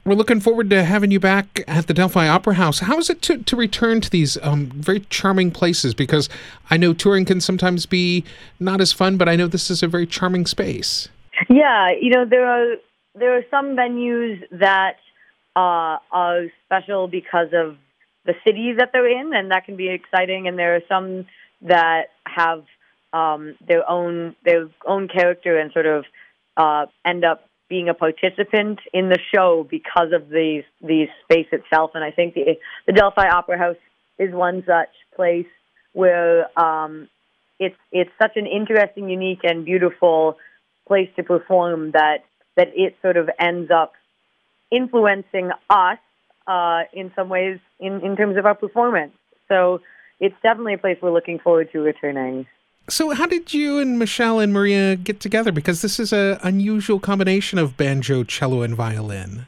We're looking forward to having you back at the Delphi Opera House. How is it to return to these very charming places? Because I know touring can sometimes be not as fun, but I know this is a very charming space. Yeah, there are some venues that are special because of the city that they're in, and that can be exciting. And there are some that have their own character and sort of end up being a participant in the show because of the space itself. And I think the Delphi Opera House is one such place where it's such an interesting, unique, and beautiful place to perform that it sort of ends up influencing us in some ways in terms of our performance. So it's definitely a place we're looking forward to returning. So how did you and Michelle and Maria get together? Because this is an unusual combination of banjo, cello, and violin.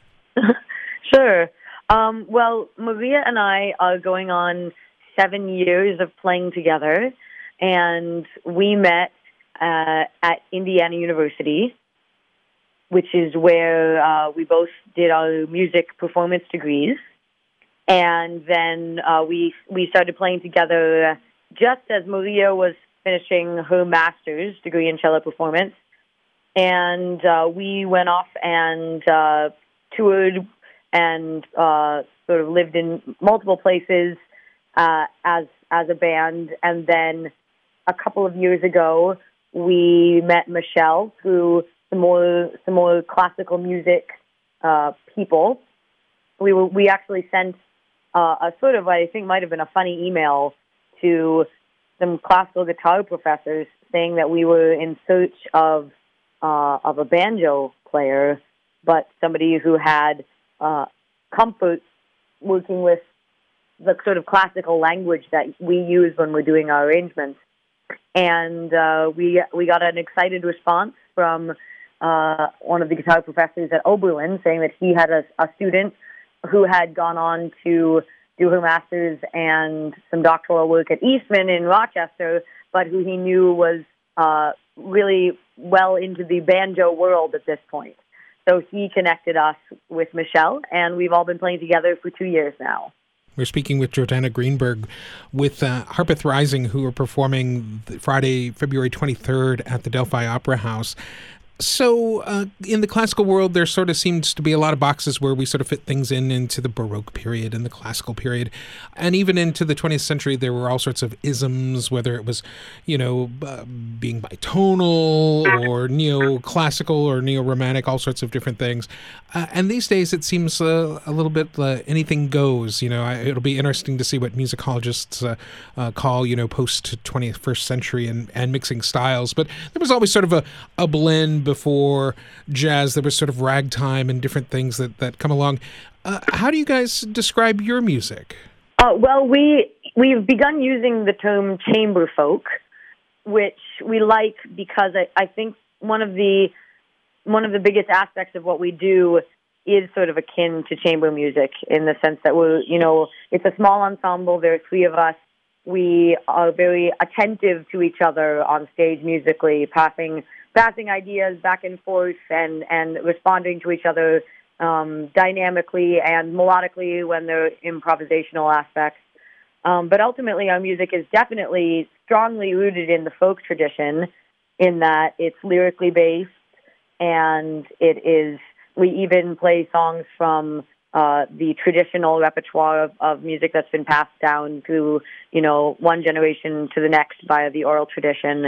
Sure. Well, Maria and I are going on 7 years of playing together, and we met at Indiana University, which is where we both did our music performance degrees. And then we started playing together just as Maria was finishing her master's degree in cello performance. And we went off and toured and sort of lived in multiple places as a band. And then a couple of years ago, we met Michelle through some more classical music people. We actually sent a sort of, I think might have been a funny email to some classical guitar professors saying that we were in search of a banjo player, but somebody who had comfort working with the sort of classical language that we use when we're doing our arrangements. And we got an excited response from one of the guitar professors at Oberlin saying that he had a student who had gone on to do her master's and some doctoral work at Eastman in Rochester, but who he knew was really well into the banjo world at this point. So he connected us with Michelle, and we've all been playing together for 2 years now. We're speaking with Jordana Greenberg with Harpeth Rising, who are performing Friday, February 23rd at the Delphi Opera House. So in the classical world, there sort of seems to be a lot of boxes where we sort of fit things into the Baroque period and the classical period. And even into the 20th century, there were all sorts of isms, whether it was, being bitonal or neoclassical or neo-romantic, all sorts of different things. And these days, it seems a little bit anything goes. It'll be interesting to see what musicologists call, post-21st century and mixing styles. But there was always sort of a blend before jazz. There was sort of ragtime and different things that come along. How do you guys describe your music? Well, we've begun using the term chamber folk, which we like because I think one of the biggest aspects of what we do is sort of akin to chamber music in the sense that it's a small ensemble. There are 3 of us. We are very attentive to each other on stage musically, passing ideas back and forth and responding to each other dynamically and melodically when there are improvisational aspects. But ultimately, our music is definitely strongly rooted in the folk tradition in that it's lyrically based, and we even play songs from the traditional repertoire of music that's been passed down through, one generation to the next via the oral tradition.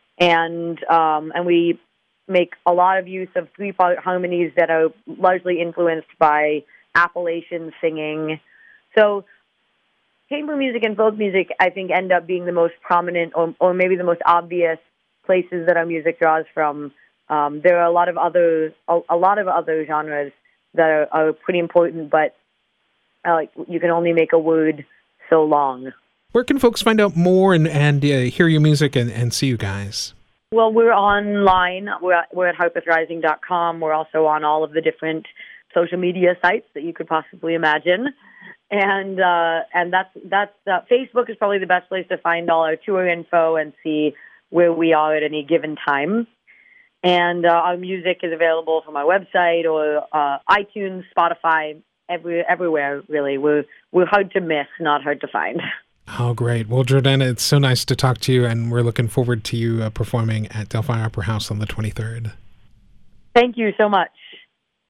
And we make a lot of use of 3-part harmonies that are largely influenced by Appalachian singing. So chamber music and folk music, I think, end up being the most prominent or maybe the most obvious places that our music draws from. There are a lot of other genres that are pretty important, but you can only make a word so long. Where can folks find out more and hear your music and see you guys? Well, we're online. We're at harpethrising.com. We're also on all of the different social media sites that you could possibly imagine. And that's Facebook is probably the best place to find all our tour info and see where we are at any given time. And our music is available from our website or iTunes, Spotify, everywhere, really. We're hard to miss, not hard to find. Oh, great. Well, Jordana, it's so nice to talk to you, and we're looking forward to you performing at Delphi Opera House on the 23rd. Thank you so much.